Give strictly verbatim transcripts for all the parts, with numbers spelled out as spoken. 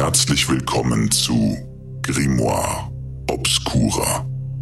Herzlich willkommen zu Grimoire Obscura.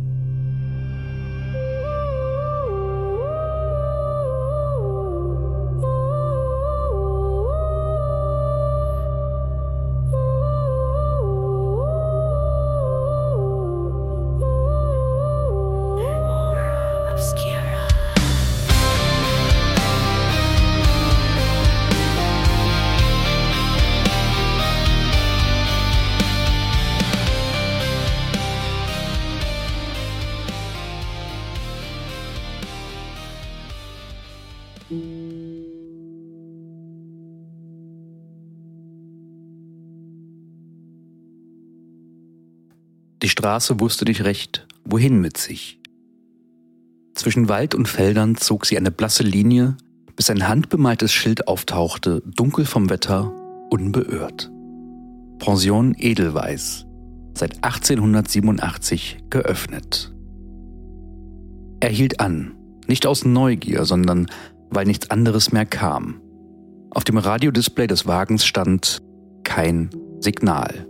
Die Straße wusste nicht recht, wohin mit sich. Zwischen Wald und Feldern zog sie eine blasse Linie, bis ein handbemaltes Schild auftauchte, dunkel vom Wetter, unbeirrt. Pension Edelweiß, seit achtzehnhundertsiebenundachtzig geöffnet. Er hielt an, nicht aus Neugier, sondern weil nichts anderes mehr kam. Auf dem Radiodisplay des Wagens stand kein Signal.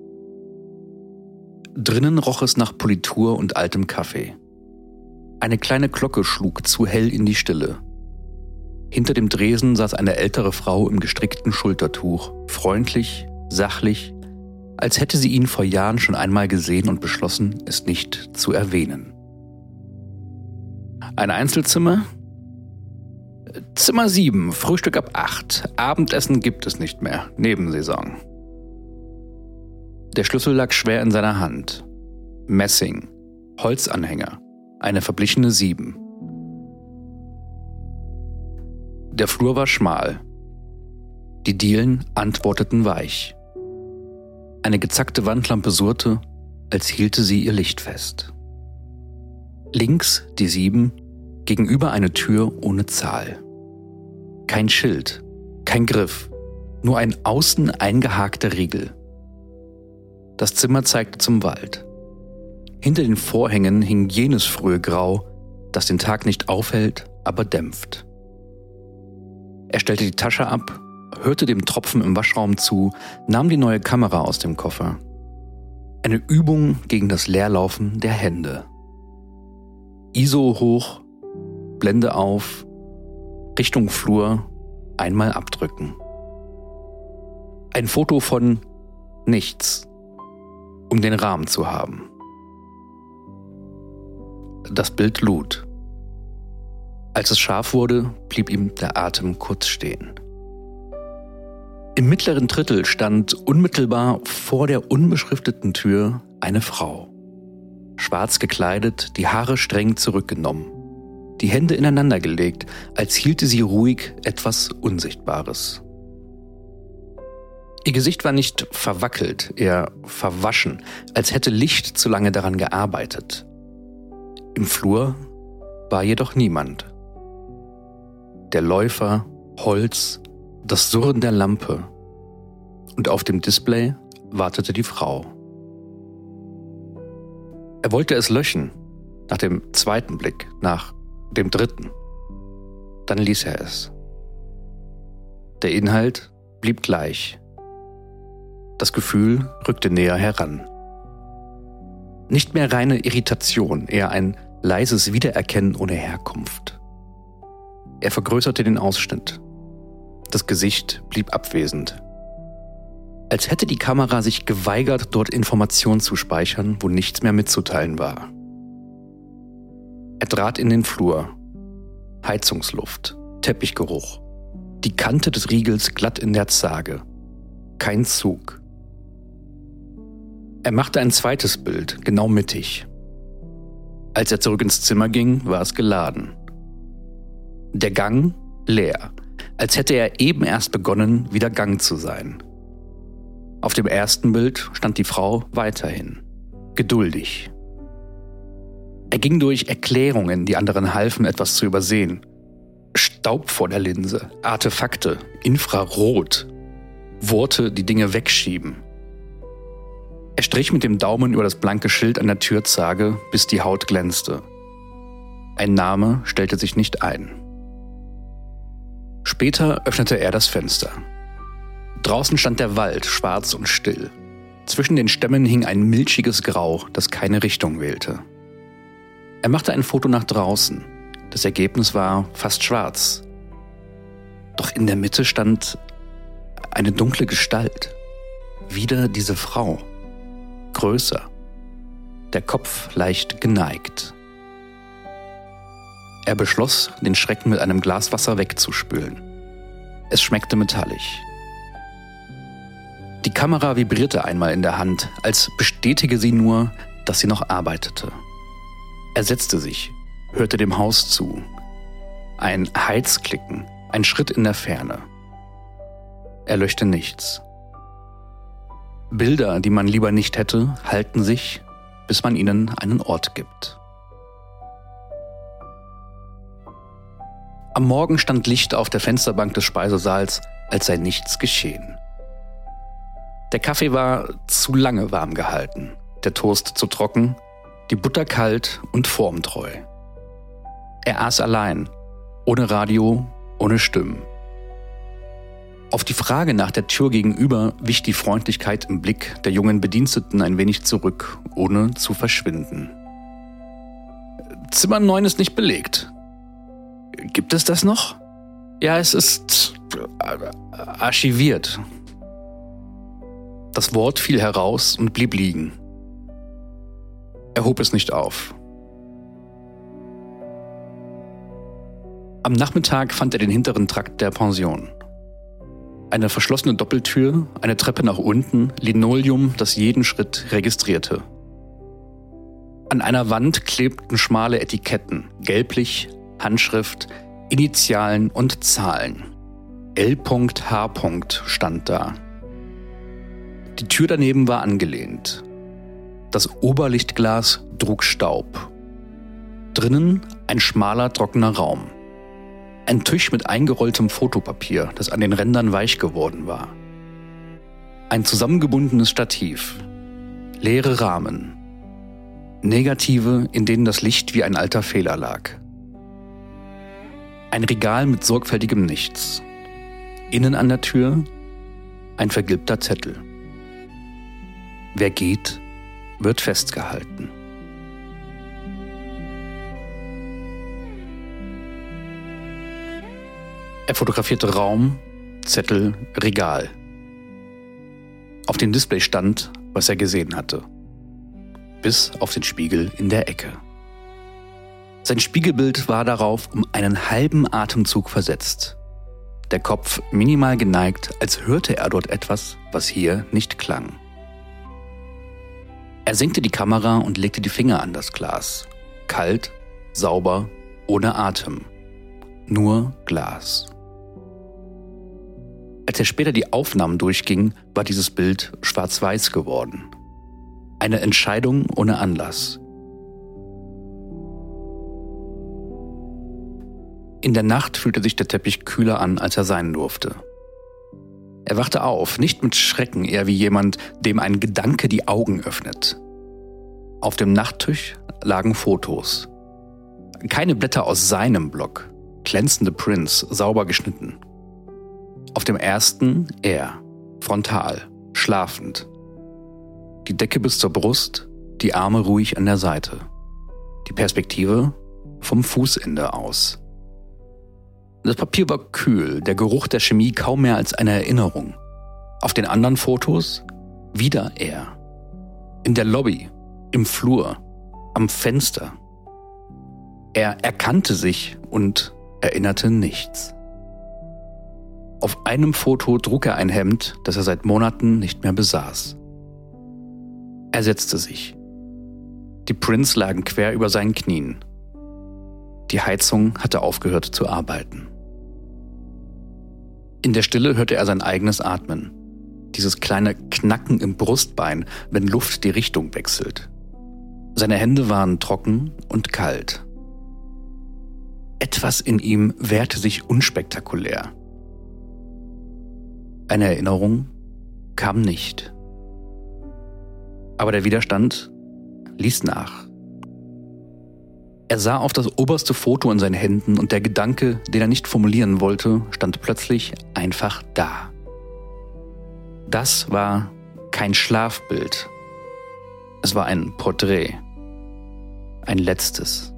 Drinnen roch es nach Politur und altem Kaffee. Eine kleine Glocke schlug zu hell in die Stille. Hinter dem Dresen saß eine ältere Frau im gestrickten Schultertuch, freundlich, sachlich, als hätte sie ihn vor Jahren schon einmal gesehen und beschlossen, es nicht zu erwähnen. Ein Einzelzimmer? Zimmer sieben, Frühstück ab acht. Abendessen gibt es nicht mehr, Nebensaison. Der Schlüssel lag schwer in seiner Hand. Messing, Holzanhänger, eine verblichene sieben. Der Flur war schmal. Die Dielen antworteten weich. Eine gezackte Wandlampe surrte, als hielte sie ihr Licht fest. Links die sieben, gegenüber eine Tür ohne Zahl. Kein Schild, kein Griff, nur ein außen eingehakter Riegel. Das Zimmer zeigte zum Wald. Hinter den Vorhängen hing jenes frühe Grau, das den Tag nicht aufhält, aber dämpft. Er stellte die Tasche ab, hörte dem Tropfen im Waschraum zu, nahm die neue Kamera aus dem Koffer. Eine Übung gegen das Leerlaufen der Hände. I S O hoch, Blende auf, Richtung Flur, einmal abdrücken. Ein Foto von nichts, um den Rahmen zu haben. Das Bild lud. Als es scharf wurde, blieb ihm der Atem kurz stehen. Im mittleren Drittel stand unmittelbar vor der unbeschrifteten Tür eine Frau. Schwarz gekleidet, die Haare streng zurückgenommen, die Hände ineinander gelegt, als hielte sie ruhig etwas Unsichtbares. Ihr Gesicht war nicht verwackelt, eher verwaschen, als hätte Licht zu lange daran gearbeitet. Im Flur war jedoch niemand. Der Läufer, Holz, das Surren der Lampe. Und auf dem Display wartete die Frau. Er wollte es löschen, nach dem zweiten Blick, nach dem dritten. Dann ließ er es. Der Inhalt blieb gleich. Das Gefühl rückte näher heran. Nicht mehr reine Irritation, eher ein leises Wiedererkennen ohne Herkunft. Er vergrößerte den Ausschnitt. Das Gesicht blieb abwesend. Als hätte die Kamera sich geweigert, dort Informationen zu speichern, wo nichts mehr mitzuteilen war. Er trat in den Flur. Heizungsluft, Teppichgeruch. Die Kante des Riegels glatt in der Zage. Kein Zug. Er machte ein zweites Bild, genau mittig. Als er zurück ins Zimmer ging, war es geladen. Der Gang leer, als hätte er eben erst begonnen, wieder Gang zu sein. Auf dem ersten Bild stand die Frau weiterhin, geduldig. Er ging durch Erklärungen, die anderen halfen, etwas zu übersehen. Staub vor der Linse, Artefakte, Infrarot, Worte, die Dinge wegschieben. Er strich mit dem Daumen über das blanke Schild an der Türzage, bis die Haut glänzte. Ein Name stellte sich nicht ein. Später öffnete er das Fenster. Draußen stand der Wald, schwarz und still. Zwischen den Stämmen hing ein milchiges Grau, das keine Richtung wählte. Er machte ein Foto nach draußen. Das Ergebnis war fast schwarz. Doch in der Mitte stand eine dunkle Gestalt. Wieder diese Frau. Größer. Der Kopf leicht geneigt. Er beschloss, den Schrecken mit einem Glas Wasser wegzuspülen. Es schmeckte metallisch. Die Kamera vibrierte einmal in der Hand, als bestätige sie nur, dass sie noch arbeitete. Er setzte sich, hörte dem Haus zu. Ein Heizklicken, ein Schritt in der Ferne. Er löschte nichts. Bilder, die man lieber nicht hätte, halten sich, bis man ihnen einen Ort gibt. Am Morgen stand Licht auf der Fensterbank des Speisesaals, als sei nichts geschehen. Der Kaffee war zu lange warm gehalten, der Toast zu trocken, die Butter kalt und formtreu. Er aß allein, ohne Radio, ohne Stimmen. Auf die Frage nach der Tür gegenüber wich die Freundlichkeit im Blick der jungen Bediensteten ein wenig zurück, ohne zu verschwinden. Zimmer neun ist nicht belegt. Gibt es das noch? Ja, es ist archiviert. Das Wort fiel heraus und blieb liegen. Er hob es nicht auf. Am Nachmittag fand er den hinteren Trakt der Pension. Eine verschlossene Doppeltür, eine Treppe nach unten, Linoleum, das jeden Schritt registrierte. An einer Wand klebten schmale Etiketten, gelblich, Handschrift, Initialen und Zahlen. L H stand da. Die Tür daneben war angelehnt. Das Oberlichtglas trug Staub. Drinnen ein schmaler, trockener Raum. Ein Tisch mit eingerolltem Fotopapier, das an den Rändern weich geworden war. Ein zusammengebundenes Stativ. Leere Rahmen. Negative, in denen das Licht wie ein alter Fehler lag. Ein Regal mit sorgfältigem Nichts. Innen an der Tür ein vergilbter Zettel. Wer geht, wird festgehalten. Er fotografierte Raum, Zettel, Regal. Auf dem Display stand, was er gesehen hatte. Bis auf den Spiegel in der Ecke. Sein Spiegelbild war darauf um einen halben Atemzug versetzt. Der Kopf minimal geneigt, als hörte er dort etwas, was hier nicht klang. Er senkte die Kamera und legte die Finger an das Glas. Kalt, sauber, ohne Atem. Nur Glas. Als er später die Aufnahmen durchging, war dieses Bild schwarz-weiß geworden. Eine Entscheidung ohne Anlass. In der Nacht fühlte sich der Teppich kühler an, als er sein durfte. Er wachte auf, nicht mit Schrecken, eher wie jemand, dem ein Gedanke die Augen öffnet. Auf dem Nachttisch lagen Fotos. Keine Blätter aus seinem Block, glänzende Prints, sauber geschnitten. Auf dem ersten er, frontal, schlafend. Die Decke bis zur Brust, die Arme ruhig an der Seite. Die Perspektive vom Fußende aus. Das Papier war kühl, der Geruch der Chemie kaum mehr als eine Erinnerung. Auf den anderen Fotos wieder er. In der Lobby, im Flur, am Fenster. Er erkannte sich und erinnerte nichts. Auf einem Foto trug er ein Hemd, das er seit Monaten nicht mehr besaß. Er setzte sich. Die Prints lagen quer über seinen Knien. Die Heizung hatte aufgehört zu arbeiten. In der Stille hörte er sein eigenes Atmen. Dieses kleine Knacken im Brustbein, wenn Luft die Richtung wechselt. Seine Hände waren trocken und kalt. Etwas in ihm wehrte sich unspektakulär. Eine Erinnerung kam nicht. Aber der Widerstand ließ nach. Er sah auf das oberste Foto in seinen Händen und der Gedanke, den er nicht formulieren wollte, stand plötzlich einfach da. Das war kein Schlafbild. Es war ein Porträt. Ein letztes.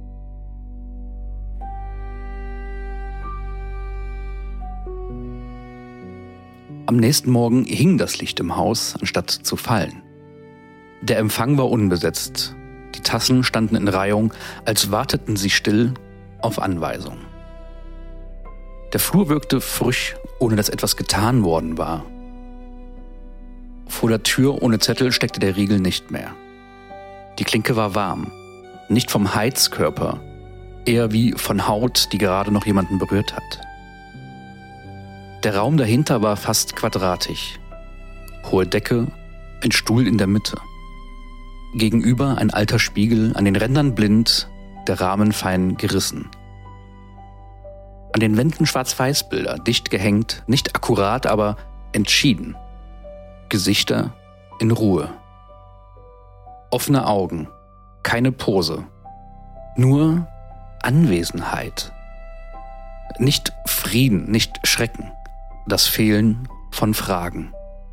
Am nächsten Morgen hing das Licht im Haus, anstatt zu fallen. Der Empfang war unbesetzt. Die Tassen standen in Reihung, als warteten sie still auf Anweisung. Der Flur wirkte frisch, ohne dass etwas getan worden war. Vor der Tür ohne Zettel steckte der Riegel nicht mehr. Die Klinke war warm, nicht vom Heizkörper, eher wie von Haut, die gerade noch jemanden berührt hat. Der Raum dahinter war fast quadratisch. Hohe Decke, ein Stuhl in der Mitte. Gegenüber ein alter Spiegel, an den Rändern blind, der Rahmen fein gerissen. An den Wänden Schwarz-Weiß-Bilder, dicht gehängt, nicht akkurat, aber entschieden. Gesichter in Ruhe. Offene Augen, keine Pose. Nur Anwesenheit. Nicht Frieden, nicht Schrecken. Das Fehlen von Fragen.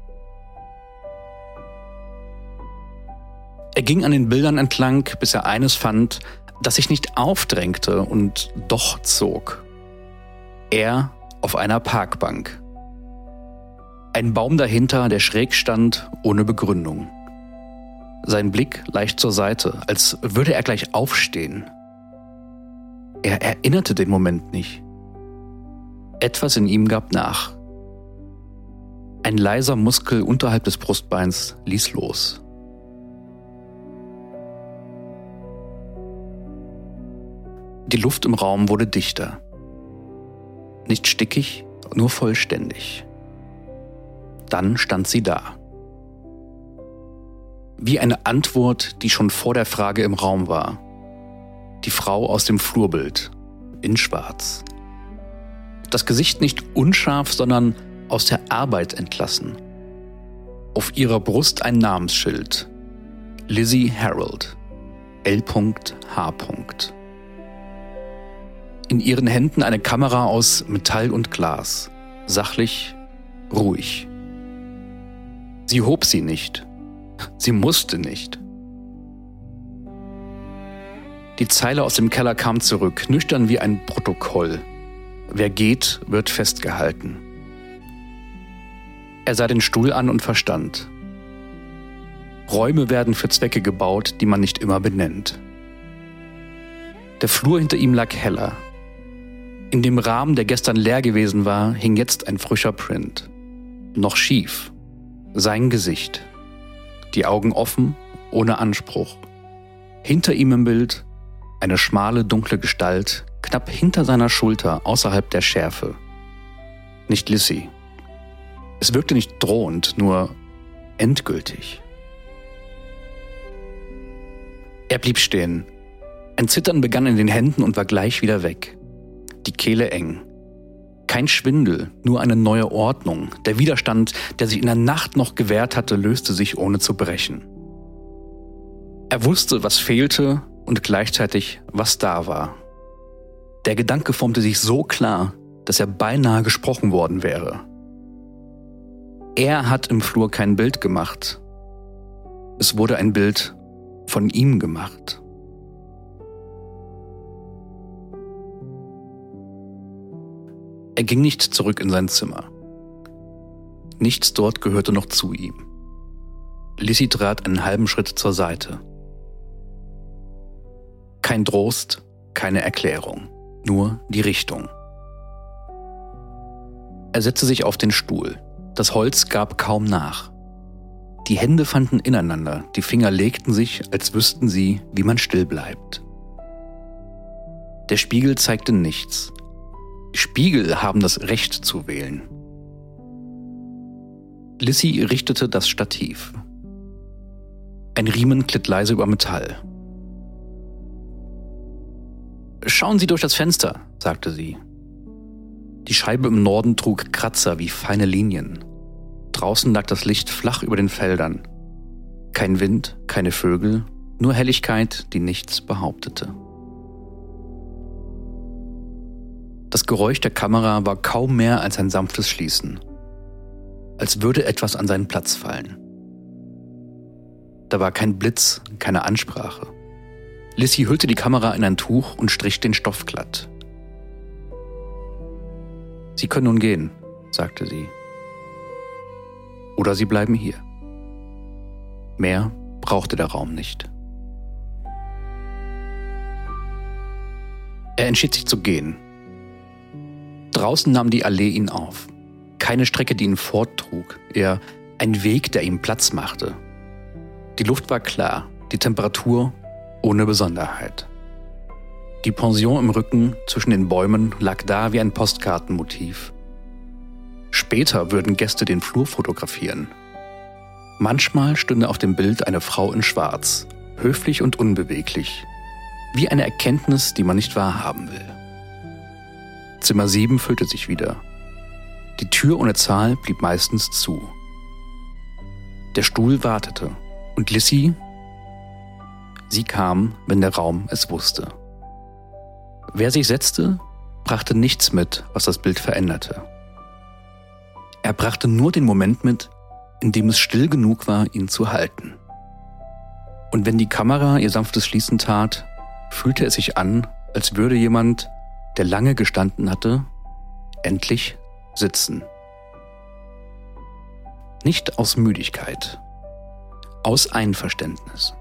Er ging an den Bildern entlang, bis er eines fand, das sich nicht aufdrängte und doch zog. Er auf einer Parkbank. Ein Baum dahinter, der schräg stand, ohne Begründung. Sein Blick leicht zur Seite, als würde er gleich aufstehen. Er erinnerte den Moment nicht. Etwas in ihm gab nach. Ein leiser Muskel unterhalb des Brustbeins ließ los. Die Luft im Raum wurde dichter. Nicht stickig, nur vollständig. Dann stand sie da. Wie eine Antwort, die schon vor der Frage im Raum war. Die Frau aus dem Flurbild, in Schwarz. Das Gesicht nicht unscharf, sondern aus der Arbeit entlassen. Auf ihrer Brust ein Namensschild. Lizzie Harold. L H In ihren Händen eine Kamera aus Metall und Glas. Sachlich, ruhig. Sie hob sie nicht. Sie musste nicht. Die Zeile aus dem Keller kam zurück, nüchtern wie ein Protokoll. Wer geht, wird festgehalten. Er sah den Stuhl an und verstand. Räume werden für Zwecke gebaut, die man nicht immer benennt. Der Flur hinter ihm lag heller. In dem Rahmen, der gestern leer gewesen war, hing jetzt ein frischer Print. Noch schief. Sein Gesicht. Die Augen offen, ohne Anspruch. Hinter ihm im Bild eine schmale, dunkle Gestalt, knapp hinter seiner Schulter, außerhalb der Schärfe. Nicht Lizzie. Es wirkte nicht drohend, nur endgültig. Er blieb stehen. Ein Zittern begann in den Händen und war gleich wieder weg. Die Kehle eng. Kein Schwindel, nur eine neue Ordnung. Der Widerstand, der sich in der Nacht noch gewehrt hatte, löste sich ohne zu brechen. Er wusste, was fehlte und gleichzeitig, was da war. Der Gedanke formte sich so klar, dass er beinahe gesprochen worden wäre. Er hat im Flur kein Bild gemacht. Es wurde ein Bild von ihm gemacht. Er ging nicht zurück in sein Zimmer. Nichts dort gehörte noch zu ihm. Lizzie trat einen halben Schritt zur Seite. Kein Trost, keine Erklärung, nur die Richtung. Er setzte sich auf den Stuhl. Das Holz gab kaum nach. Die Hände fanden ineinander, die Finger legten sich, als wüssten sie, wie man still bleibt. Der Spiegel zeigte nichts. Spiegel haben das Recht zu wählen. Lizzie richtete das Stativ. Ein Riemen glitt leise über Metall. »Schauen Sie durch das Fenster«, sagte sie. Die Scheibe im Norden trug Kratzer wie feine Linien. Draußen lag das Licht flach über den Feldern. Kein Wind, keine Vögel, nur Helligkeit, die nichts behauptete. Das Geräusch der Kamera war kaum mehr als ein sanftes Schließen. als würde etwas an seinen Platz fallen. Da war kein Blitz, keine Ansprache. Lissy hüllte die Kamera in ein Tuch und strich den Stoff glatt. »Sie können nun gehen«, sagte sie. »Oder Sie bleiben hier.« Mehr brauchte der Raum nicht. Er entschied sich zu gehen. Draußen nahm die Allee ihn auf. Keine Strecke, die ihn forttrug, eher ein Weg, der ihm Platz machte. Die Luft war klar, die Temperatur ohne Besonderheit. Die Pension im Rücken zwischen den Bäumen lag da wie ein Postkartenmotiv. Später würden Gäste den Flur fotografieren. Manchmal stünde auf dem Bild eine Frau in Schwarz, höflich und unbeweglich, wie eine Erkenntnis, die man nicht wahrhaben will. Zimmer sieben füllte sich wieder. Die Tür ohne Zahl blieb meistens zu. Der Stuhl wartete und Lissy, sie kam, wenn der Raum es wusste. Wer sich setzte, brachte nichts mit, was das Bild veränderte. Er brachte nur den Moment mit, in dem es still genug war, ihn zu halten. Und wenn die Kamera ihr sanftes Schließen tat, fühlte es sich an, als würde jemand, der lange gestanden hatte, endlich sitzen. Nicht aus Müdigkeit, aus Einverständnis.